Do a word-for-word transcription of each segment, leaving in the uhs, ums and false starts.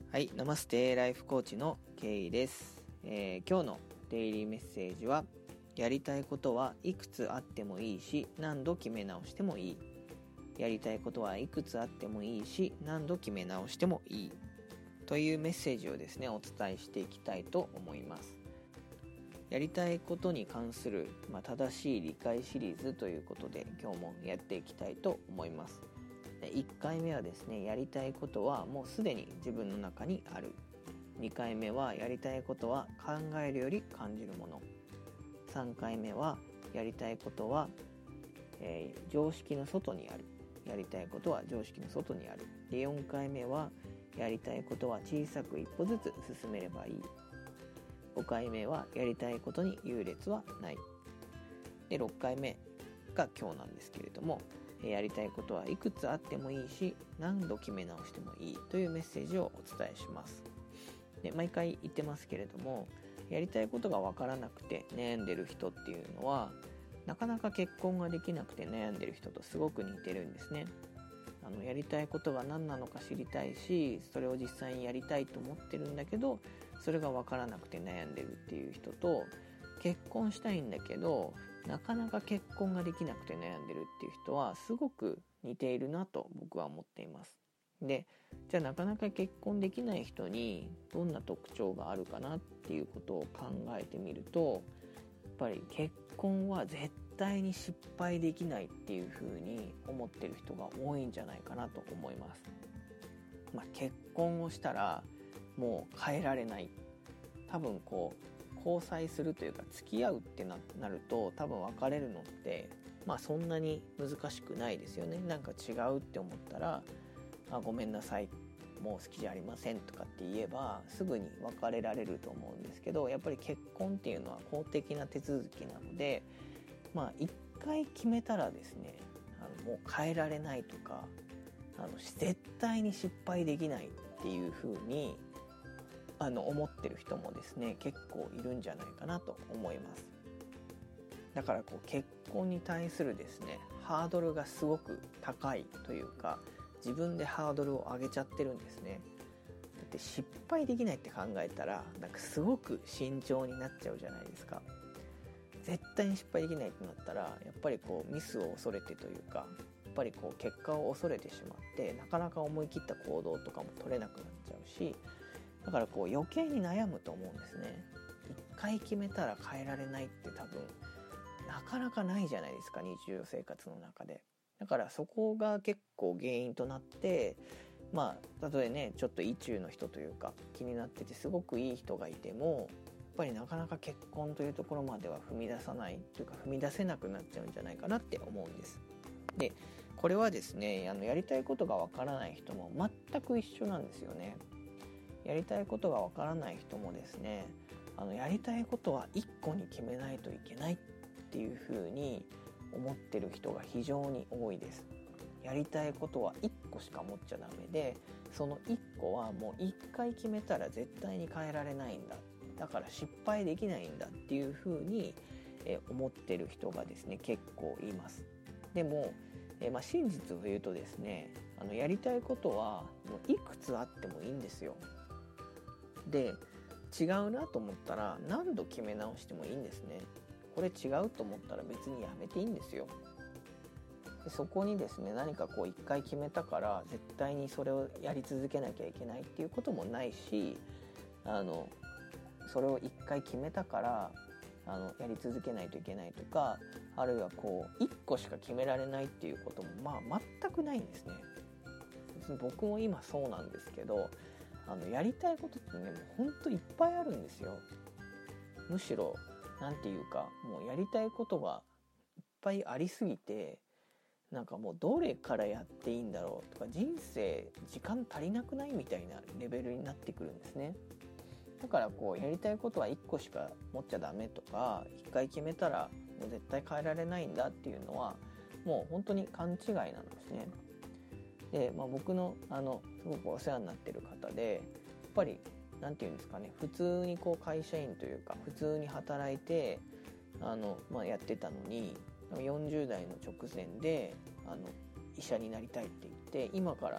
はい、ナマステライフコーチのケイです、えー、今日のデイリーメッセージは、やりたいことはいくつあってもいいし何度決め直してもいい。やりたいことはいくつあってもいいし何度決め直してもいいというメッセージをですねお伝えしていきたいと思います。やりたいことに関する、まあ、正しい理解シリーズということで今日もやっていきたいと思います。いっかいめはですね、やりたいことはもうすでに自分の中にある。にかいめはやりたいことは考えるより感じるもの。さんかいめはやりたいことは、えー、常識の外にある。やりたいことは常識の外にある。でよんかいめはやりたいことは小さく一歩ずつ進めればいい。ごかいめはやりたいことに優劣はない。でろっかいめが今日なんですけれども、やりたいことはいくつあってもいいし何度決め直してもいいというメッセージをお伝えします。で毎回言ってますけれども、やりたいことが分からなくて悩んでる人っていうのはなかなか結婚ができなくて悩んでる人とすごく似てるんですね。あのやりたいことが何なのか知りたいし、それを実際にやりたいと思ってるんだけどそれが分からなくて悩んでるっていう人と、結婚したいんだけどなかなか結婚ができなくて悩んでるっていう人はすごく似ているなと僕は思っています。で、じゃあなかなか結婚できない人にどんな特徴があるかなっていうことを考えてみると、やっぱり結婚は絶対に失敗できないっていうふうに思ってる人が多いんじゃないかなと思います。まあ、結婚をしたらもう変えられない。多分こう交際するというか付き合うってなると多分別れるのってまあそんなに難しくないですよね。なんか違うって思ったら、あごめんなさいもう好きじゃありませんとかって言えばすぐに別れられると思うんですけど、やっぱり結婚っていうのは公的な手続きなので、まあ一回決めたらですね、あのもう変えられないとか、あの絶対に失敗できないっていう風にあの思ってる人もですね結構いるんじゃないかなと思います。だからこう結婚に対するですねハードルがすごく高いというか、自分でハードルを上げちゃってるんですね。だって失敗できないって考えたらなんかすごく慎重になっちゃうじゃないですか。絶対に失敗できないってなったらやっぱりこうミスを恐れてというか、やっぱりこう結果を恐れてしまってなかなか思い切った行動とかも取れなくなっちゃうし、だからこう余計に悩むと思うんですね。一回決めたら変えられないって多分なかなかないじゃないですか、日常生活の中で。だからそこが結構原因となって、まあ例えねちょっと意中の人というか気になっててすごくいい人がいてもやっぱりなかなか結婚というところまでは踏み出さないというか踏み出せなくなっちゃうんじゃないかなって思うんです。でこれはですね、あのやりたいことがわからない人も全く一緒なんですよね。やりたいことがわからない人もですね、あのやりたいことはいっこに決めないといけないっていうふうに思ってる人が非常に多いです。やりたいことはいっこしか持っちゃダメで、そのいっこはもういっかい決めたら絶対に変えられないんだ、だから失敗できないんだっていうふうに思ってる人がですね結構います。でもえーまあ、真実を言うとですね、あのやりたいことはもういくつあってもいいんですよ。で違うなと思ったら何度決め直してもいいんですね。これ違うと思ったら別にやめていいんですよ。でそこにですね何かこう一回決めたから絶対にそれをやり続けなきゃいけないっていうこともないし、あのそれを一回決めたからあのやり続けないといけないとか、あるいはこういっこしか決められないっていうこともまあ全くないんですね。別に僕も今そうなんですけど、あのやりたいことってねもうほんといっぱいあるんですよ。むしろなんていうかもうやりたいことがいっぱいありすぎて、なんかもうどれからやっていいんだろうとか、人生時間足りなくないみたいなレベルになってくるんですね。だからこうやりたいことはいっこしか持っちゃダメとか、いっかい決めたらもう絶対変えられないんだっていうのはもう本当に勘違いなんですね。で、まあ、僕のあのすごくお世話になってる方で、やっぱりなんていうんですかね、普通にこう会社員というか普通に働いてあの、まあ、やってたのによんじゅう代の直前であの医者になりたいって言って今から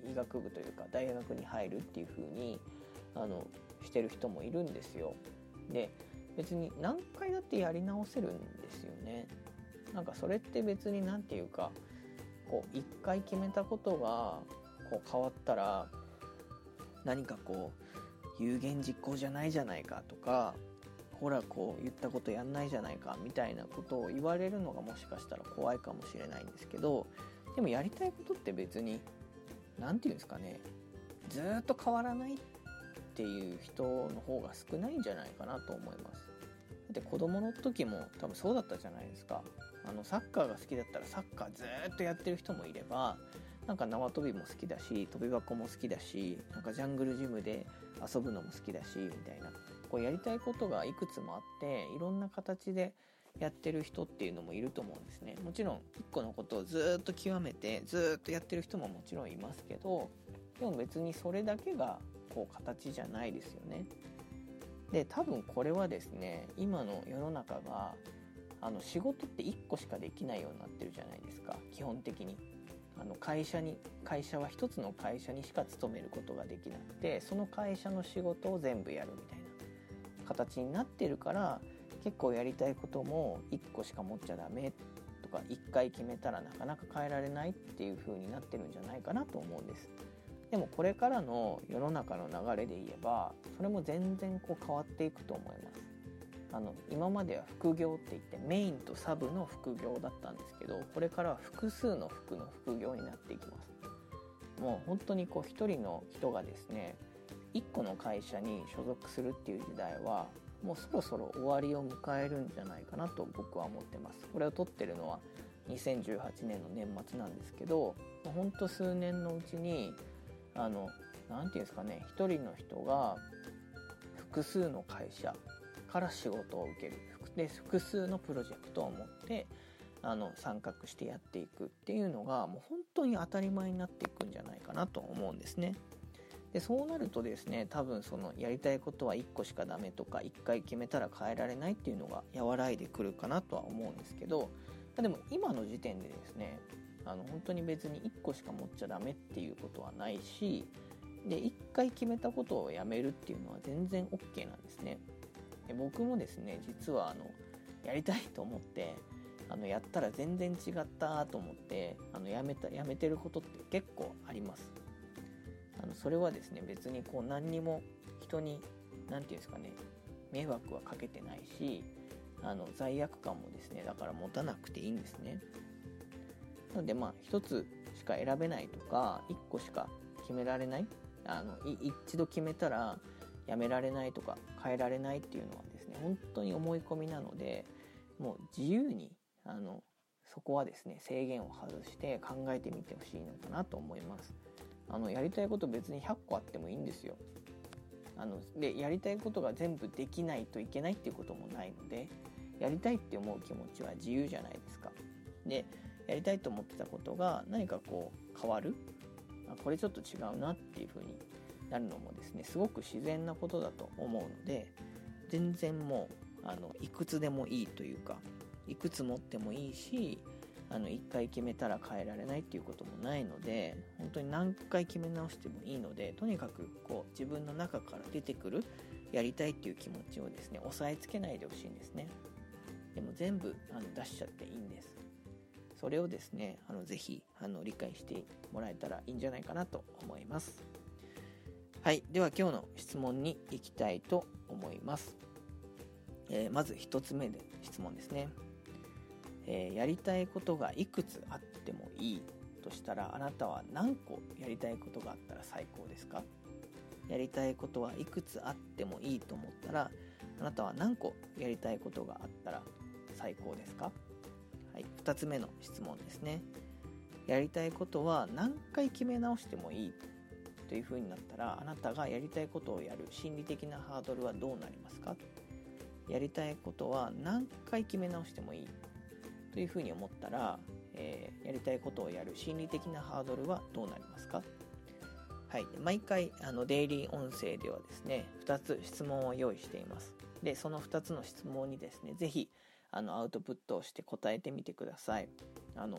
医学部というか大学に入るっていう風にあのしてる人もいるんですよ。で別に何回だってやり直せるんですよね。なんかそれって別になんていうかこう一回決めたことがこう変わったら何かこう有言実行じゃないじゃないかとか、ほらこう言ったことやんないじゃないかみたいなことを言われるのがもしかしたら怖いかもしれないんですけど、でもやりたいことって別になんていうんですかね、ずっと変わらないっていう人の方が少ないんじゃないかなと思います。だって子供の時も多分そうだったじゃないですか。あのサッカーが好きだったらサッカーずっとやってる人もいれば、なんか縄跳びも好きだし跳び箱も好きだし、なんかジャングルジムで遊ぶのも好きだしみたいな、こうやりたいことがいくつもあっていろんな形でやってる人っていうのもいると思うんですね。もちろん一個のことをずっと極めてずっとやってる人ももちろんいますけど、でも別にそれだけがこう形じゃないですよね。で多分これはですね、今の世の中があの仕事っていっこしかできないようになってるじゃないですか。基本的にあの会社に会社は一つの会社にしか勤めることができなくて、その会社の仕事を全部やるみたいな形になってるから、結構やりたいこともいっこしか持っちゃダメとか、いっかい決めたらなかなか変えられないっていう風になってるんじゃないかなと思うんです。でもこれからの世の中の流れで言えばそれも全然こう変わっていくと思います。あの今までは副業って言ってメインとサブの副業だったんですけど、これからは複数の副の副業になっていきます。もう本当にこう一人の人がですねいっこの会社に所属するっていう時代はもうそろそろ終わりを迎えるんじゃないかなと僕は思ってます。これを撮ってるのはにせんじゅうはちねんの年末なんですけど、ほんと数年のうちにあのなんていうんですかね、一人の人が複数の会社から仕事を受ける、で複数のプロジェクトを持ってあの参画してやっていくっていうのがもう本当に当たり前になっていくんじゃないかなと思うんですね。でそうなるとですね、多分そのやりたいことはいっこしかダメとかいっかい決めたら変えられないっていうのが和らいでくるかなとは思うんですけど、でも今の時点でですね、あの本当に別にいっこしか持っちゃダメっていうことはないし、でいっかい決めたことをやめるっていうのは全然 OK なんですね。で僕もですね、実はあのやりたいと思ってあのやったら全然違ったと思ってあのやめたやめてることって結構あります。あのそれはですね、別にこう何にも人に何て言うんですかね、迷惑はかけてないし、あの罪悪感もですねだから持たなくていいんですね。なのでまあ一つしか選べないとかいっこしか決められない、あの一度決めたらやめられないとか変えられないっていうのはですね本当に思い込みなので、もう自由にあのそこはですね制限を外して考えてみてほしいのかなと思います。あのやりたいこと別にひゃっこあってもいいんですよ。あのでやりたいことが全部できないといけないっていうこともないので、やりたいって思う気持ちは自由じゃないですか。でやりたいと思ってたことが何かこう変わる、あこれちょっと違うなっていう風になるのもですねすごく自然なことだと思うので、全然もうあのいくつでもいいというか、いくつ持ってもいいし、あのいっかい決めたら変えられないっていうこともないので、本当に何回決め直してもいいので、とにかくこう自分の中から出てくるやりたいっていう気持ちをですね押さえつけないでほしいんですね。でも全部あの出しちゃっていいんです。それをですねあのぜひあの理解してもらえたらいいんじゃないかなと思います。はい、では今日の質問に行きたいと思います。えー、まずひとつめで質問ですね。えー、やりたいことがいくつあってもいいとしたら、あなたは何個やりたいことがあったら最高ですか？やりたいことはいくつあってもいいと思ったら、あなたは何個やりたいことがあったら最高ですか？はい、ふたつめの質問ですね。やりたいことは何回決め直してもいいという風になったら、あなたがやりたいことをやる心理的なハードルはどうなりますか？やりたいことは何回決め直してもいいというふうに思ったら、えー、やりたいことをやる心理的なハードルはどうなりますか？はい、毎回あのデイリー音声ではですねふたつ質問を用意しています。でそのふたつの質問にですねぜひあのアウトプットをして答えてみてください。あの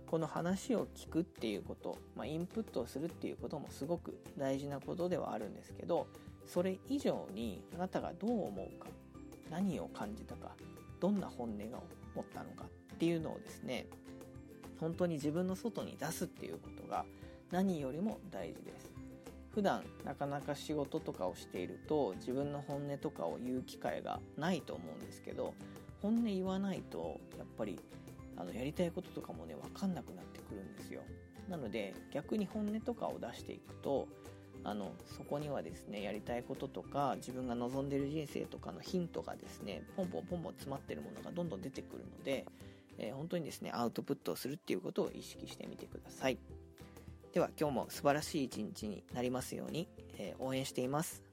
この話を聞くっていうこと、まあ、インプットをするっていうこともすごく大事なことではあるんですけど、それ以上にあなたがどう思うか、何を感じたか、どんな本音が持ったのかっていうのをですね、本当に自分の外に出すっていうことが何よりも大事です。普段なかなか仕事とかをしていると自分の本音とかを言う機会がないと思うんですけど、本音言わないとやっぱりあのやりたいこととかもね分かんなくなってくるんですよ。なので逆に本音とかを出していくと、あのそこにはですね、やりたいこととか自分が望んでいる人生とかのヒントがですね、ポンポンポンポン詰まっているものがどんどん出てくるので、えー、本当にですねアウトプットをするっていうことを意識してみてください。では今日も素晴らしい一日になりますように、えー、応援しています。